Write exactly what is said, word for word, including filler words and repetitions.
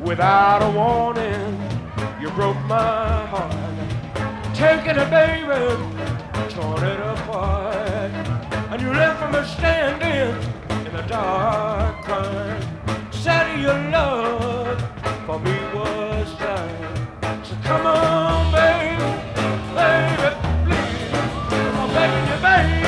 Without a warning, you broke my heart. Taking it, baby, torn it apart. And you left me standing in the dark, crying. Said your love for me was dying. So come on, baby, baby, please, I'm begging you, baby.